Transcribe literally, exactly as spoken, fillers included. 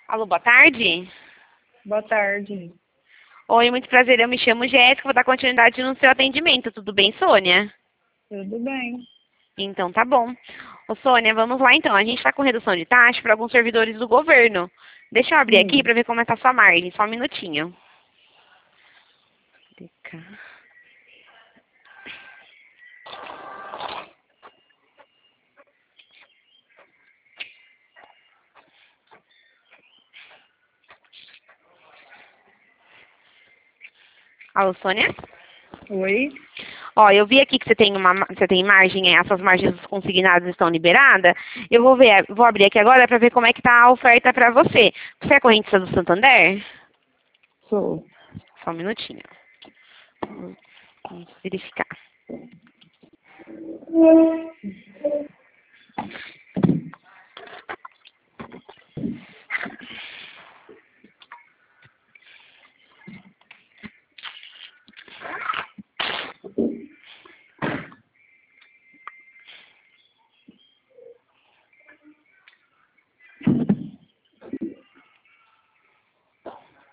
Alô, boa tarde. Boa tarde. Oi, muito prazer. Eu me chamo Jéssica, vou dar continuidade no seu atendimento. Tudo bem, Sônia? Tudo bem. Então tá bom. Ô, Sônia, vamos lá então. A gente está com redução de taxa para alguns servidores do governo. Deixa eu abrir aqui Hum. para ver como é que tá a sua margem. Só um minutinho. Alô, Sônia? Oi? Ó, eu vi aqui que você tem uma, ma- você tem margem, é, essas margens consignadas estão liberadas. Eu vou ver, vou abrir aqui agora para ver como é que tá a oferta para você. Você é correntista do Santander? Sou. Só um minutinho. Vamos verificar.